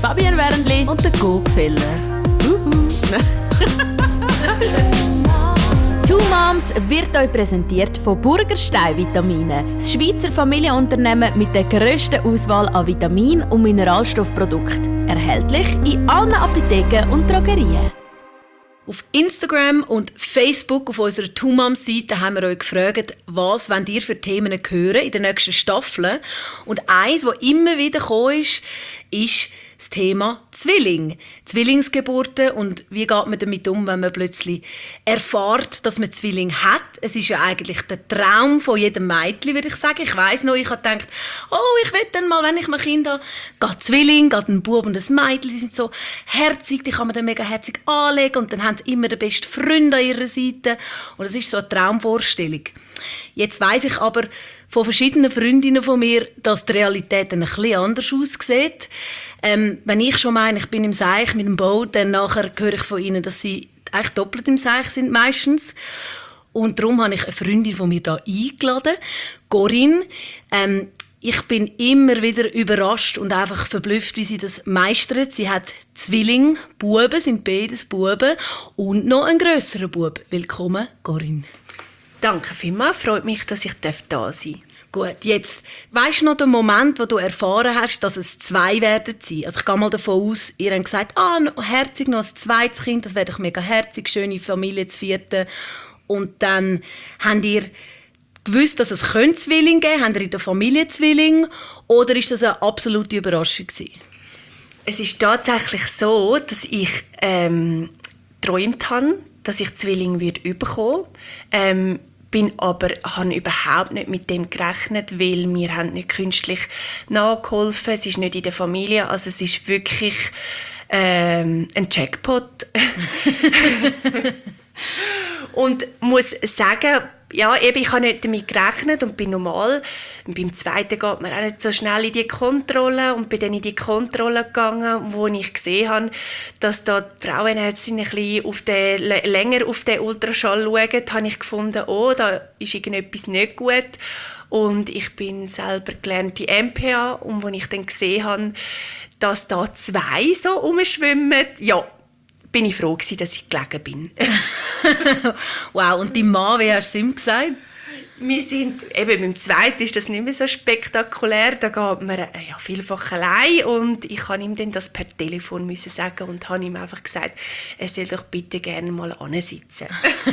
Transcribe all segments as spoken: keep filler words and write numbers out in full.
Fabian Wernli und der Gogfeller. Two Moms wird euch präsentiert von Burgerstein Vitamine, das Schweizer Familienunternehmen mit der grössten Auswahl an Vitamin- und Mineralstoffprodukten. Erhältlich in allen Apotheken und Drogerien. Auf Instagram und Facebook auf unserer Two Moms Seite haben wir euch gefragt, was wollt ihr für Themen hören in den nächsten Staffeln. Und eins, das immer wieder gekommen ist, ist das Thema Zwilling. Zwillingsgeburten und wie geht man damit um, wenn man plötzlich erfährt, dass man Zwilling hat. Es ist ja eigentlich der Traum von jedem Mädchen, würde ich sagen. Ich weiss noch, ich habe gedacht, oh, ich will dann mal, wenn ich mal Kind habe, geht Zwilling, geht ein Bub und ein Mädchen, die sind so herzig, die kann man dann mega herzig anlegen und dann haben sie immer den besten Freund an ihrer Seite. Und das ist so eine Traumvorstellung. Jetzt weiss ich aber von verschiedenen Freundinnen von mir, dass die Realität ein bisschen anders aussieht. Ähm, wenn ich schon meine, ich bin im Seich mit dem Boot, dann nachher höre ich von ihnen, dass sie eigentlich doppelt im Seich sind meistens. Und darum habe ich eine Freundin von mir da eingeladen, Corinne. Ähm, ich bin immer wieder überrascht und einfach verblüfft, wie sie das meistert. Sie hat Zwilling, Buben, sind beides Buben und noch einen grösseren Bub. Willkommen, Corinne. Danke vielmals, freut mich, dass ich da sein darf. Gut, jetzt, weisst du noch den Moment, wo du erfahren hast, dass es zwei werden sein? Also ich gehe mal davon aus, ihr habt gesagt, ah, herzig, noch ein zweites Kind, das wäre doch mega herzig, schöne Familie, das vierte. Und dann habt ihr gewusst, dass es Zwilling geben könnte? Habt ihr in der Familie Zwilling? Oder ist das eine absolute Überraschung gewesen? Es ist tatsächlich so, dass ich ähm, geträumt habe, dass ich Zwilling wird bekommen. Ähm, bin aber habe überhaupt nicht mit dem gerechnet, weil wir haben nicht künstlich nachgeholfen. Es ist nicht in der Familie, also es ist wirklich ähm, ein Jackpot. Und muss sagen, ja, eben, ich habe nicht damit gerechnet und bin normal. Und beim zweiten geht man auch nicht so schnell in die Kontrolle und bin dann in die Kontrolle gegangen, wo ich gesehen habe, dass da die Frauenärztin ein bisschen auf den, länger auf den Ultraschall schaut, habe ich gefunden, oh, da ist irgendetwas nicht gut. Und ich bin selber gelernte M P A und als ich dann gesehen habe, dass da zwei so rumschwimmen, ja, bin ich froh gewesen, dass ich gelegen bin. Wow, und dein Mann, wie hast du ihm gesagt? Wir sind, eben beim zweiten ist das nicht mehr so spektakulär, da geht man ja, vielfach allein und ich kann ihm dann das per Telefon müssen sagen und habe ihm einfach gesagt, er soll doch bitte gerne mal ansitzen.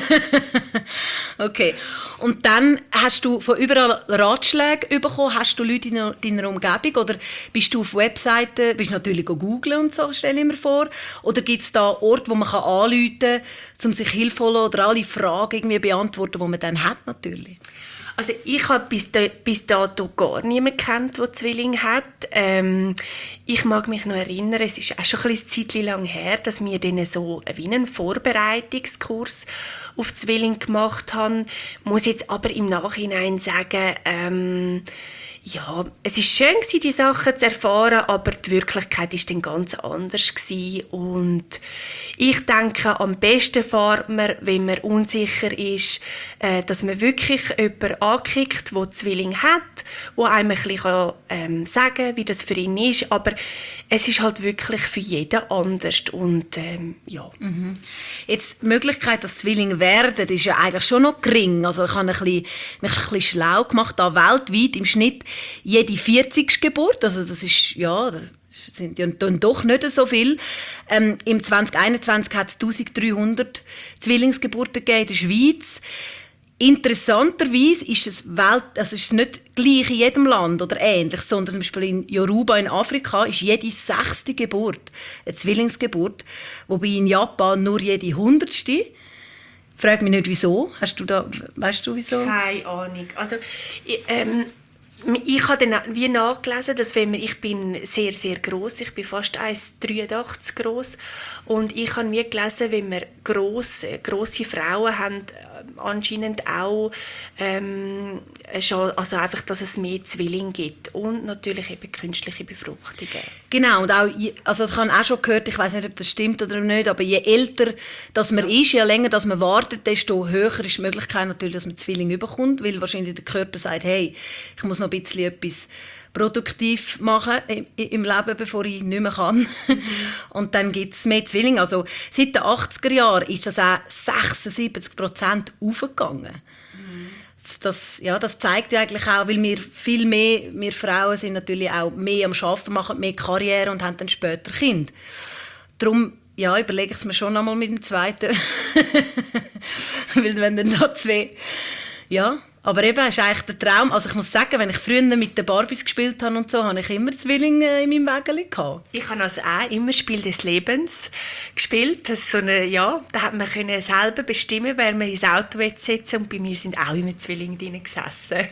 Okay, und dann hast du von überall Ratschläge bekommen, hast du Leute in deiner Umgebung oder bist du auf Webseiten, bist natürlich googeln und so, stelle ich mir vor, oder gibt es da Orte, wo man anrufen kann, um sich Hilfe zu holen oder alle Fragen irgendwie beantworten, die man dann hat natürlich? Also ich habe bis, da, bis dato gar niemanden gekannt, der Zwilling hat. Ähm, ich mag mich noch erinnern, es ist auch schon ein bisschen Zeit lang her, dass wir dann so wie einen Vorbereitungskurs auf Zwilling gemacht haben. Ich muss jetzt aber im Nachhinein sagen, ähm, ja, es ist schön gewesen, die Sachen zu erfahren, aber die Wirklichkeit ist dann ganz anders gewesen. Und ich denke, am besten fährt man, wenn man unsicher ist, äh, dass man wirklich jemanden ankickt, der Zwilling hat, der einem ein bisschen ähm, sagen kann, wie das für ihn ist. Aber es ist halt wirklich für jeden anders. Und, ähm, ja. Mhm. Jetzt, die Möglichkeit, dass Zwillinge werden, ist ja eigentlich schon noch gering. Also ich habe ein bisschen, mich ein bisschen schlau gemacht, da weltweit im Schnitt jede vierzigste Geburt, also das ist, ja, das sind ja doch nicht so viel. Ähm, Im zwanzig einundzwanzig hat es eintausenddreihundert Zwillingsgeburten gegeben in der Schweiz. Interessanterweise ist es, Welt, also ist es nicht gleich in jedem Land oder ähnlich, sondern zum Beispiel in Yoruba in Afrika ist jede sechste Geburt eine Zwillingsgeburt, wobei in Japan nur jede hundertste. Frag mich nicht, wieso. Hast du da, weißt du, wieso? Keine Ahnung. Also, ich, ähm, ich habe dann wie nachgelesen, dass wenn man, ich bin sehr, sehr gross, ich bin fast eins Komma dreiundachtzig gross und ich habe wie gelesen, wenn wir grosse, grosse Frauen haben, anscheinend auch ähm, schon, also einfach, dass es mehr Zwillinge gibt und natürlich eben künstliche Befruchtungen. Genau, und auch, also das habe ich auch schon gehört, ich weiß nicht, ob das stimmt oder nicht, aber je älter dass man ja. ist, je länger dass man wartet, desto höher ist die Möglichkeit natürlich, dass man Zwillinge bekommt, weil wahrscheinlich der Körper sagt, hey, ich muss noch ein bisschen etwas produktiv machen im Leben, bevor ich nicht mehr kann. Mhm. Und dann gibt es mehr Zwillinge. Also seit den achtziger Jahren ist das auch sechsundsiebzig Prozent aufgegangen. Mhm. Das, ja, das zeigt ja eigentlich auch, weil wir viel mehr, wir Frauen sind natürlich auch mehr am Arbeiten, machen mehr Karriere und haben dann später Kinder. Darum ja, überlege ich es mir schon einmal mit dem zweiten. Weil wenn dann da zwei... Ja, aber eben, das ist eigentlich der Traum. Also ich muss sagen, wenn ich früher mit den Barbies gespielt habe und so, hatte ich immer Zwillinge in meinem Wägeli gehabt. Ich habe also auch immer Spiel des Lebens gespielt. Das ist so eine, ja, da hat man können selber bestimmen, wer man ins Auto setzen. Und bei mir sind auch immer Zwillinge drin gesessen.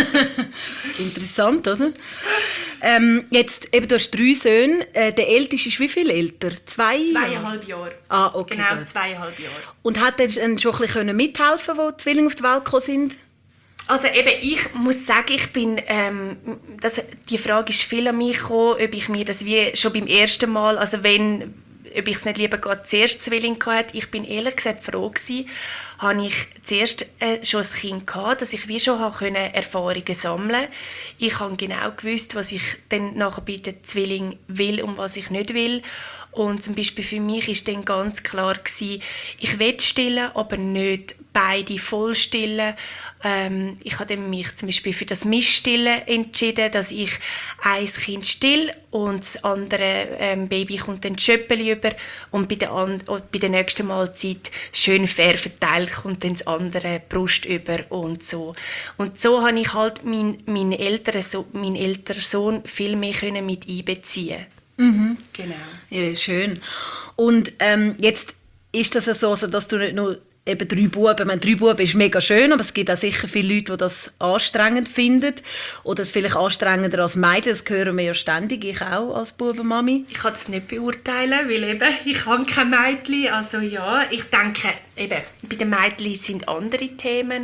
Interessant, oder? Ähm, jetzt, eben, du hast drei Söhne. Äh, der Älteste ist wie viel älter? Zwei Zweieinhalb Jahre. Ah, okay. Genau, gut. zweieinhalb Jahre. Und hat er schon ein bisschen mithelfen können, als die Zwillinge auf die Welt gekommen sind? Also eben, ich muss sagen, ich bin, ähm, das, die Frage ist viel an mich gekommen, ob ich mir das wie schon beim ersten Mal, also wenn, ob ich es nicht lieber gerade zuerst Zwilling hatte. Ich bin ehrlich gesagt froh gewesen, habe ich zuerst äh, schon ein Kind gehabt, dass ich wie schon habe können Erfahrungen sammeln. Ich habe genau gewusst, was ich dann nachher bei den Zwillingen will und was ich nicht will. Und zum Beispiel für mich war dann ganz klar gewesen, ich will stillen, aber nicht beide voll stillen. Ähm, ich habe mich zum Beispiel für das Mischstillen entschieden, dass ich ein Kind still und das andere ähm, Baby kommt dann Schöppeli über und bei der, and- bei der nächsten Mahlzeit schön fair verteilt kommt dann das andere Brust über und so. Und so habe ich halt meinen mein älteren, so- mein älteren Sohn viel mehr können mit einbeziehen. Mhm. Genau. Ja, schön. Und ähm, jetzt ist das ja so, dass du nicht nur eben drei Buben, ich meine, drei Buben ist mega schön, aber es gibt auch sicher viele Leute, die das anstrengend finden oder es vielleicht anstrengender als Mädchen, das hören wir ja ständig, ich auch als Bubenmami. Ich kann das nicht beurteilen, weil eben, ich habe kein Mädchen, also ja, ich denke, eben, bei den Mädchen sind andere Themen.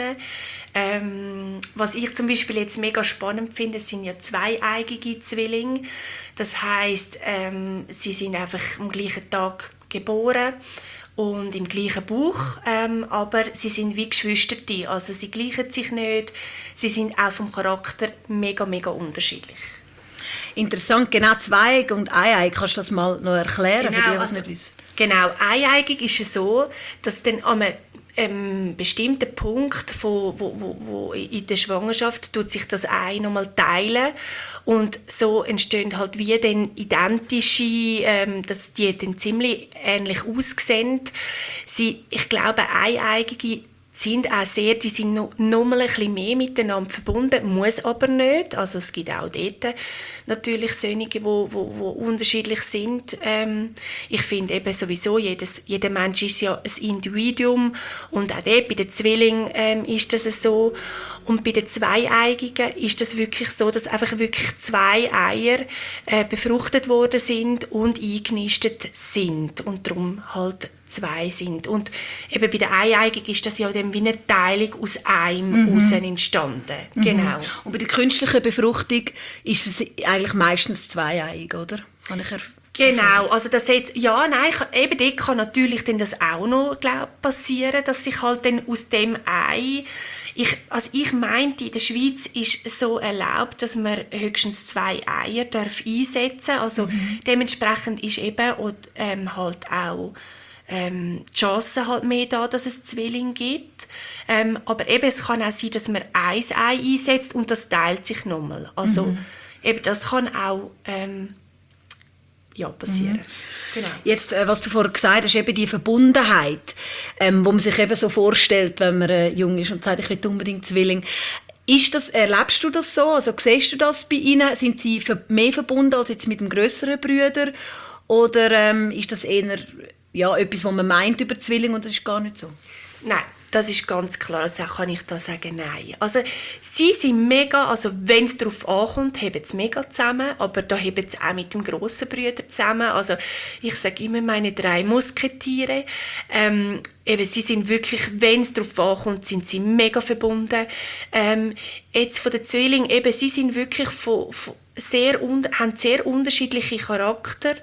Ähm, was ich zum Beispiel jetzt mega spannend finde, sind ja zweieigige Zwillinge. Das heisst, ähm, sie sind einfach am gleichen Tag geboren und im gleichen Bauch, ähm, aber sie sind wie Geschwister, also sie gleichen sich nicht, sie sind auch vom Charakter mega, mega unterschiedlich. Interessant, genau, zweieig und eineig, kannst du das mal noch erklären, Genau, für die, was also, nicht wissen? Genau, eineigig ist es so, dass dann an einem ähm, bestimmten Punkt von, wo, wo, wo in der Schwangerschaft tut sich das Ei nochmal teilen und so entstehen halt wie dann identische, ähm, dass die dann ziemlich ähnlich aussehen. Sie, ich glaube, eineigige sind auch sehr, die sind noch, noch mal ein bisschen mehr miteinander verbunden, muss aber nicht. Also es gibt auch dort natürlich solche, die wo, wo, wo unterschiedlich sind. Ähm, ich finde eben sowieso, jedes, jeder Mensch ist ja ein Individuum und auch dort bei den Zwillingen ähm, ist das so. Und bei den Zweieigigen ist das wirklich so, dass einfach wirklich zwei Eier äh, befruchtet worden sind und eingenistet sind und darum halt zwei sind. Und eben bei der Eineigigen ist das ja dann wie eine Teilung aus einem mhm. raus entstanden. Mhm. Genau. Und bei der künstlichen Befruchtung ist es eigentlich meistens zweieiig, oder? Kann ich erf- Genau, also das jetzt, ja, nein, eben dort kann natürlich dann das auch noch, glaub, passieren, dass sich halt dann aus dem Ei, ich, also ich meinte, in der Schweiz ist es so erlaubt, dass man höchstens zwei Eier darf einsetzen darf, also mhm. dementsprechend ist eben und, ähm, halt auch Ähm, die Chance halt mehr da, dass es Zwillinge gibt. Ähm, aber eben, es kann auch sein, dass man ein Ei einsetzt und das teilt sich nochmal. Also mhm. eben, das kann auch ähm, ja, passieren. Mhm. Genau. Jetzt, äh, was du vorher gesagt hast, eben die Verbundenheit, ähm, wo man sich eben so vorstellt, wenn man äh, jung ist und sagt, ich will unbedingt Zwilling. Ist das, erlebst du das so? Also siehst du das bei ihnen? Sind sie mehr verbunden als jetzt mit dem grösseren Bruder? Oder ähm, ist das eher ja, etwas, was man meint über Zwillinge und das ist gar nicht so? Nein, das ist ganz klar, also kann ich da sagen, nein. Also sie sind mega, also wenn es darauf ankommt, heben sie mega zusammen, aber da heben sie auch mit dem grossen Bruder zusammen. Also ich sage immer meine drei Musketiere. Ähm, eben, sie sind wirklich, wenn es darauf ankommt, sind sie mega verbunden. Ähm, jetzt von den Zwillingen, eben, sie sind wirklich von, von sehr, haben sehr unterschiedliche Charakter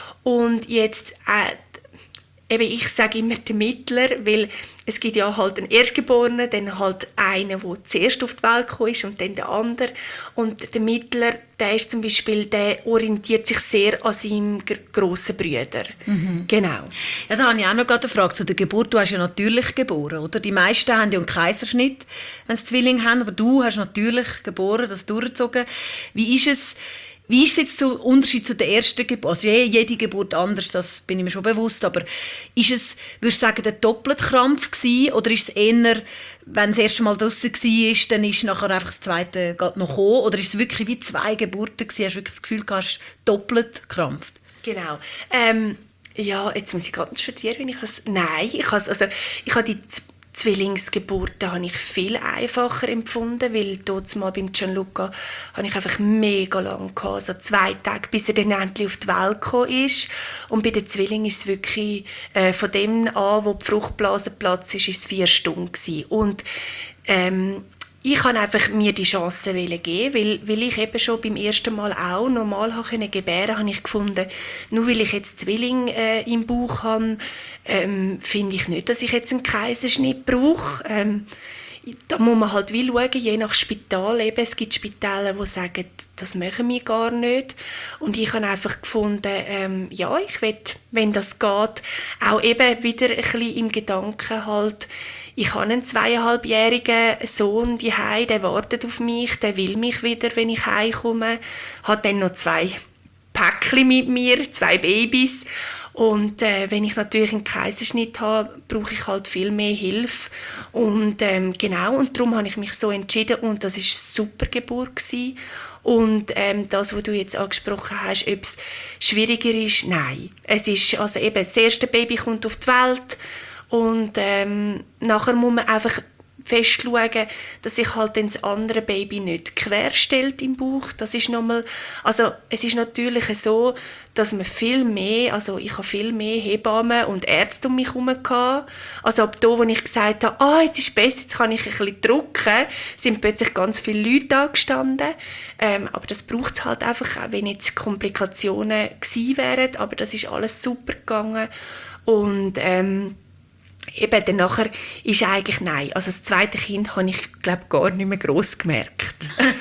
und jetzt äh, eben, ich sage immer der Mittler, weil es gibt ja halt einen Erstgeborenen, dann halt einen, der zuerst auf die Welt gekommen ist und dann der andere. Und der Mittler, der ist zum Beispiel, der orientiert sich sehr an seinem grossen Bruder. Mhm. Genau. Ja, da habe ich auch noch eine Frage zu der Geburt. Du hast ja natürlich geboren, oder? Die meisten haben ja einen Kaiserschnitt, wenn sie Zwillinge haben, aber du hast natürlich geboren, das durchgezogen. Wie ist es... Wie ist es jetzt der Unterschied zu der ersten Geburt? Also jede Geburt anders, das bin ich mir schon bewusst. Aber ist es, würdest du sagen, der Doppelkrampf gewesen? Oder ist es eher, wenn das erste Mal draussen war, dann ist nachher einfach das zweite noch gekommen? Oder ist es wirklich wie zwei Geburten gewesen? Hast du wirklich das Gefühl, du hast doppelt gekrampft? Genau. Ähm, ja, jetzt muss ich gerade studieren, wenn ich das... Nein, ich habe also ich habe die Zwillingsgeburten habe ich viel einfacher empfunden, weil dort mal beim Gianluca habe ich einfach mega lang gehabt, also zwei Tage, bis er dann endlich auf die Welt gekommen ist. Und bei den Zwillingen ist es wirklich äh, von dem an, wo die Fruchtblase platzt ist, ist es vier Stunden gewesen. Und ähm, ich habe einfach mir die Chance geben, weil, weil ich eben schon beim ersten Mal auch normal habe gebären, habe ich gefunden, nur weil ich jetzt Zwilling äh, im Bauch habe, ähm, finde ich nicht, dass ich jetzt einen Kaiserschnitt brauche. Ähm, da muss man halt wie schauen, je nach Spital. Eben, es gibt Spitäler, die sagen, das machen wir gar nicht. Und ich habe einfach gefunden, ähm, ja, ich will, wenn das geht, auch eben wieder ein bisschen im Gedanken halt, ich habe einen zweieinhalbjährigen Sohn daheim, der wartet auf mich, der will mich wieder, wenn ich heimkomme. Hat dann noch zwei Päckchen mit mir, zwei Babys. Und äh, wenn ich natürlich einen Kaiserschnitt habe, brauche ich halt viel mehr Hilfe. Und ähm, genau, und darum habe ich mich so entschieden und das war eine super Geburt gewesen. Und ähm, das, was du jetzt angesprochen hast, ob es schwieriger ist, nein. Es ist, also eben, das erste Baby kommt auf die Welt. Und ähm, nachher muss man einfach fest schauen, dass sich halt das andere Baby nicht querstellt im Bauch. Das ist nochmal, also es ist natürlich so, dass man viel mehr, also ich habe viel mehr Hebammen und Ärzte um mich herum gehabt. Also ab da, wo ich gesagt habe, ah, jetzt ist es besser, jetzt kann ich ein bisschen drücken, sind plötzlich ganz viele Leute angestanden. Ähm, aber das braucht es halt einfach, auch wenn jetzt Komplikationen gewesen wären. Aber das ist alles super gegangen. Und ähm, eben, dann nachher ist eigentlich nein. Also das zweite Kind habe ich, glaube gar nicht mehr gross gemerkt.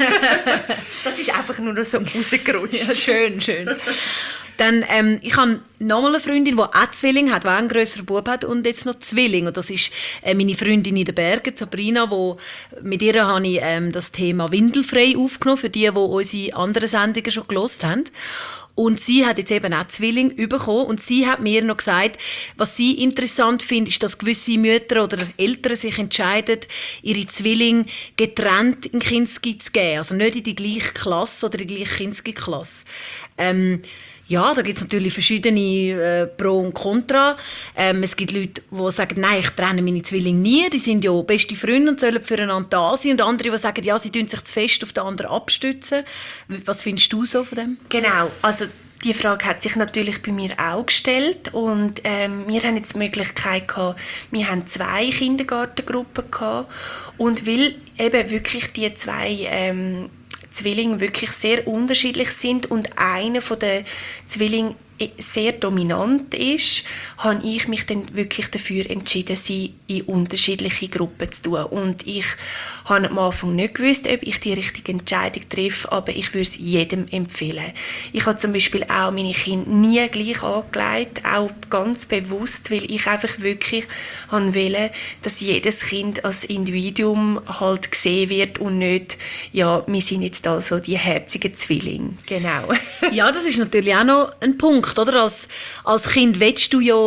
Das ist einfach nur noch so rausgerutscht. Ja, schön, schön. Dann, ähm, ich habe nochmal eine Freundin, die auch Zwilling hat, die auch einen grösseren Bub hat und jetzt noch Zwilling. Und das ist äh, meine Freundin in den Bergen, Sabrina, wo, mit ihr habe ich ähm, das Thema windelfrei aufgenommen, für die, die unsere anderen Sendungen schon gehört haben. Und sie hat jetzt eben auch Zwilling bekommen und sie hat mir noch gesagt, was sie interessant findet, ist, dass gewisse Mütter oder Eltern sich entscheiden, ihre Zwillinge getrennt in Kinski zu geben. Also nicht in die gleiche Klasse oder in die gleiche Kinski-Klasse. Ähm, Ja, da gibt es natürlich verschiedene äh, Pro und Contra. Ähm, es gibt Leute, die sagen, nein, ich trenne meine Zwillinge nie, die sind ja beste Freunde und sollen füreinander da sein. Und andere, die sagen, ja, sie tun sich zu fest auf den anderen abstützen. Was findest du so von dem? Genau, also die Frage hat sich natürlich bei mir auch gestellt und ähm, wir haben jetzt die Möglichkeit gehabt, wir haben zwei Kindergartengruppen gehabt und weil eben wirklich die zwei ähm, Zwillinge wirklich sehr unterschiedlich sind und einer von den Zwillingen sehr dominant ist, habe ich mich dann wirklich dafür entschieden, sie in unterschiedliche Gruppen zu tun. Und ich habe am Anfang nicht gewusst, ob ich die richtige Entscheidung treffe, aber ich würde es jedem empfehlen. Ich habe zum Beispiel auch meine Kinder nie gleich angelegt, auch ganz bewusst, weil ich einfach wirklich wollte, dass jedes Kind als Individuum halt gesehen wird und nicht, ja, wir sind jetzt also die herzigen Zwillinge. Genau. Ja, das ist natürlich auch noch ein Punkt, oder? Als, als Kind willst du ja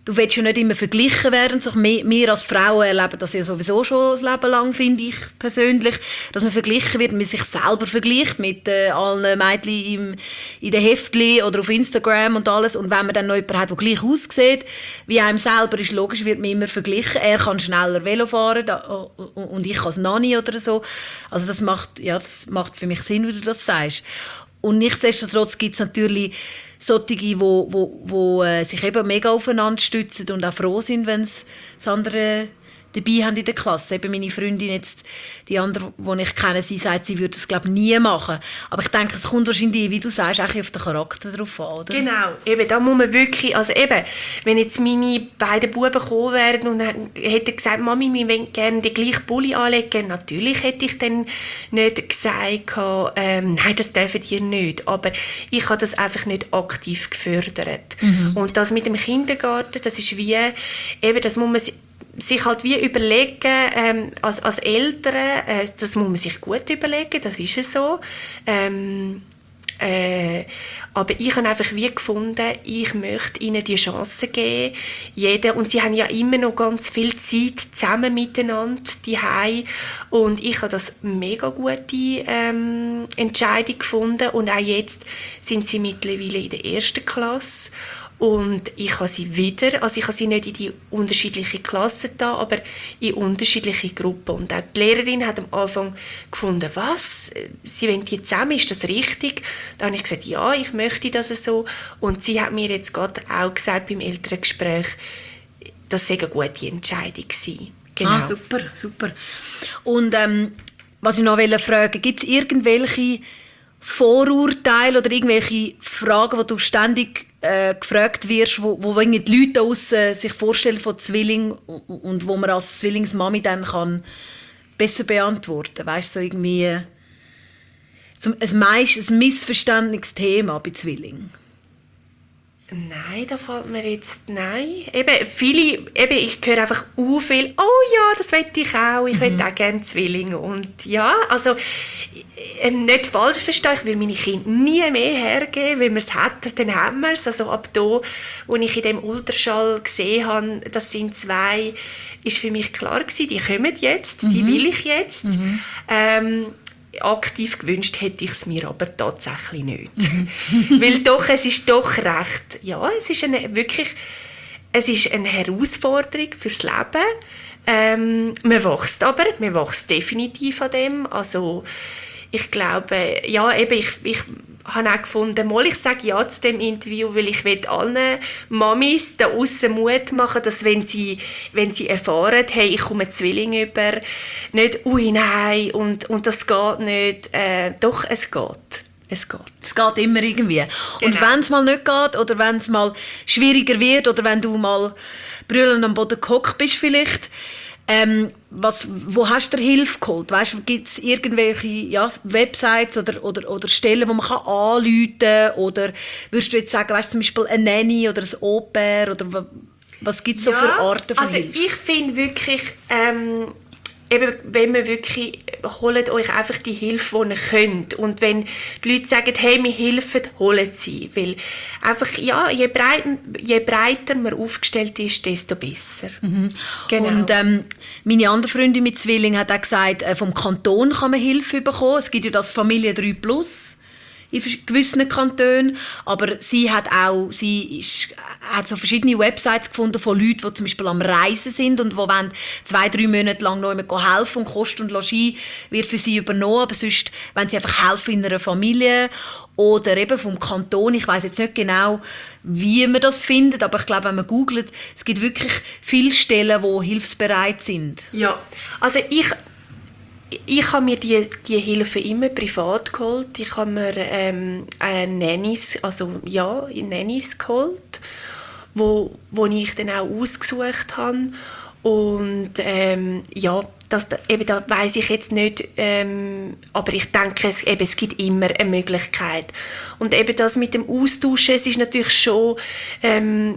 du willst ja nicht immer verglichen werden. So, wir, wir als Frauen erleben das ja sowieso schon das Leben lang, finde ich persönlich, dass man verglichen wird, man sich selber vergleicht mit äh, allen Mädchen im, in den Heftchen oder auf Instagram und alles. Und wenn man dann noch jemanden hat, der gleich aussieht wie einem selber, ist logisch, wird man immer verglichen. Er kann schneller Velo fahren da, und ich als Nanny oder so. Also das macht, ja, das macht für mich Sinn, wie du das sagst. Und nichtsdestotrotz gibt es natürlich solche, die wo, wo, wo, äh, sich eben mega aufeinander stützen und auch froh sind, wenn sie das andere dabei haben in der Klasse. Eben meine Freundin, jetzt, die andere, die ich kenne, sie sagt, sie würde das glaube ich, nie machen. Aber ich denke, es kommt wahrscheinlich, wie du sagst, auch auf den Charakter drauf an, oder? Genau, eben, da muss man wirklich, also eben, wenn jetzt meine beiden Buben gekommen wären und hätten gesagt, Mami, wir wollen gerne den gleichen Pulli anlegen, natürlich hätte ich dann nicht gesagt, ähm, nein, das dürfen ihr nicht. Aber ich habe das einfach nicht aktiv gefördert. Mhm. Und das mit dem Kindergarten, das ist wie, eben, das muss man sich halt wie überlegen, ähm, als, als Eltern, äh, das muss man sich gut überlegen, das ist es so. Ähm, äh, aber ich habe einfach wie gefunden, ich möchte ihnen die Chance geben, jeder, und sie haben ja immer noch ganz viel Zeit zusammen miteinander daheim, und ich habe das mega gute ähm, Entscheidung gefunden, und auch jetzt sind sie mittlerweile in der ersten Klasse. Und ich habe sie wieder, also ich habe sie nicht in die unterschiedlichen Klassen da, aber in unterschiedliche Gruppen. Und auch die Lehrerin hat am Anfang gefunden, was, sie wollen die zusammen, ist das richtig? Dann habe ich gesagt, ja, ich möchte das so. Und sie hat mir jetzt gerade auch gesagt beim Elterngespräch, das sei eine gute Entscheidung gewesen. Genau. Ah, super, super. Und ähm, was ich noch fragen wollte, gibt es irgendwelche Vorurteile oder irgendwelche Fragen, die du ständig äh, gefragt wirst, wo, wo die Leute da aussen sich vorstellen von Zwillingen und wo man als Zwillingsmami dann kann besser beantworten kann? Weißt du, so irgendwie zum, ein, meist, ein missverständliches Thema bei Zwillingen? Nein, da fällt mir jetzt nein. Eben, viele, eben, ich höre einfach u viel, oh ja, das will ich auch, ich will mhm. auch gerne Zwillinge. Und ja, also nicht falsch verstehen, ich will meine Kinder nie mehr hergeben, wenn man es hat, dann haben wir es. Also ab da, wo ich in dem Ultraschall gesehen habe, das sind zwei, ist für mich klar gewesen, die kommen jetzt, mhm. die will ich jetzt. Mhm. Ähm, aktiv gewünscht hätte ich es mir aber tatsächlich nicht. Mhm. Weil doch, es ist doch recht, ja, es ist eine, wirklich, es ist eine Herausforderung fürs Leben. Ähm, man wächst aber, man wächst definitiv an dem. Also ich glaube, ja, eben, ich, ich habe auch gefunden, mal, ich sage ja zu dem Interview, weil ich will allen Mamis da aussen Mut machen, dass wenn sie, wenn sie erfahren, hey, ich komme Zwilling über, nicht «Ui, nein» und, und das geht nicht. Äh, doch, es geht. Es geht. Es geht immer irgendwie. Genau. Und wenn es mal nicht geht oder wenn es mal schwieriger wird oder wenn du mal brüllend am Boden gehockt bist vielleicht, Ähm, was, wo hast du dir Hilfe geholt? Weißt, gibt es irgendwelche ja, Websites oder, oder, oder Stellen, wo man kann anrufen kann? Oder würdest du jetzt sagen, weißt, zum Beispiel eine Nanny oder ein Au-pair? Oder was gibt es so ja, für Arten von also Hilfe? Ich finde wirklich, ähm, eben, wenn man wirklich, holt euch einfach die Hilfe, die ihr könnt. Und wenn die Leute sagen, hey, wir helfen, holt sie. Weil einfach, ja, je, breit, je breiter man aufgestellt ist, desto besser. Mhm. Genau. Und ähm, meine andere Freundin mit Zwilling hat auch gesagt, äh, vom Kanton kann man Hilfe bekommen. Es gibt ja das Familie drei plus in gewissen Kantonen, aber sie hat auch, sie ist, hat so verschiedene Websites gefunden von Leuten, die zum Beispiel am Reisen sind und die wollen zwei, drei Monate lang noch immer helfen und Kost und Logis wird für sie übernommen, aber sonst wollen sie einfach helfen in einer Familie oder eben vom Kanton. Ich weiss jetzt nicht genau, wie man das findet, aber ich glaube, wenn man googelt, es gibt wirklich viele Stellen, die hilfsbereit sind. Ja, also ich Ich habe mir die, die Hilfe immer privat geholt. Ich habe mir ähm, Nannies, also ja, Nannies geholt, wo, wo ich dann auch ausgesucht habe. Und ähm, ja, das, eben, da weiss ich jetzt nicht, ähm, aber ich denke, es, eben, es gibt immer eine Möglichkeit. Und eben das mit dem Austauschen, es ist natürlich schon, ähm,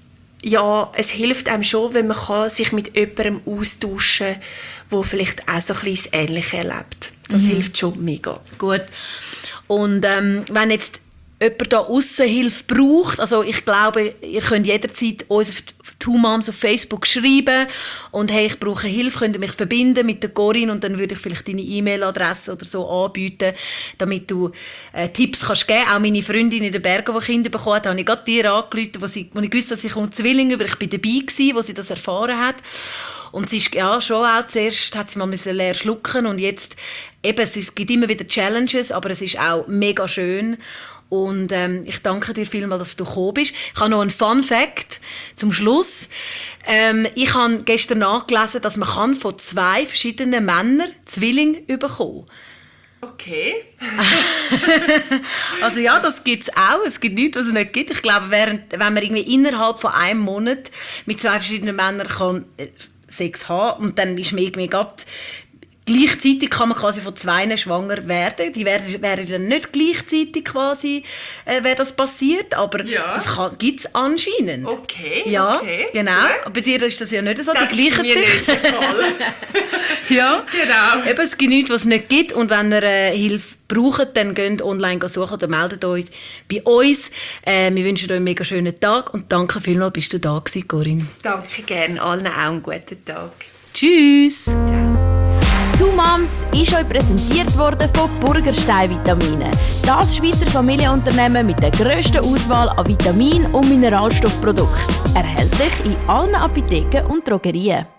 ja, es hilft einem schon, wenn man kann sich mit jemandem austauschen kann, der vielleicht auch so ein bisschen das Ähnliche erlebt. Das mhm. hilft schon mega. Gut. Und ähm, wenn jetzt jemand da aussen Hilfe braucht, also ich glaube, ihr könnt jederzeit uns auf Two Moms auf Facebook schreiben und hey, ich brauche Hilfe, könnt ihr mich verbinden mit der Corinne und dann würde ich vielleicht deine E-Mail-Adresse oder so anbieten, damit du äh, Tipps kannst geben. Auch meine Freundin in den Bergen, die Kinder bekommen hat, habe ich gerade dir angerufen, wo, sie, wo ich wusste, dass ich um Zwillinge über, ich bin dabei gewesen, wo sie das erfahren hat. Und sie ist ja schon auch zuerst, hat sie mal leer schlucken und jetzt eben, es gibt immer wieder Challenges, aber es ist auch mega schön. Und ähm, ich danke dir vielmals, dass du gekommen bist. Ich habe noch einen Fun Fact zum Schluss. Ähm, ich habe gestern nachgelesen, dass man kann von zwei verschiedenen Männern Zwillinge bekommen kann. Okay. Also ja, das gibt es auch. Es gibt nichts, was es nicht gibt. Ich glaube, während, wenn man irgendwie innerhalb von einem Monat mit zwei verschiedenen Männern kann, äh, Sex haben und dann ist man irgendwie gerade gleichzeitig kann man quasi von zwei schwanger werden. Die wären, wären dann nicht gleichzeitig quasi, äh, wäre das passiert, aber ja. das gibt es anscheinend. Okay, ja, okay. Genau. Gut. Bei dir ist das ja nicht so, das die gleichen ist mir sich. nicht der Fall. Ja, genau. Eben, es gibt nichts, was es nicht gibt und wenn ihr äh, Hilfe braucht, dann geht online suchen oder meldet euch bei uns. Äh, wir wünschen euch einen mega schönen Tag und danke vielmals, bist du da gewesen, Corinne. Danke gerne, allen auch einen guten Tag. Tschüss. Two Moms ist euch präsentiert worden von Burgerstein Vitamine. Das Schweizer Familienunternehmen mit der grössten Auswahl an Vitamin- und Mineralstoffprodukten. Erhältlich in allen Apotheken und Drogerien.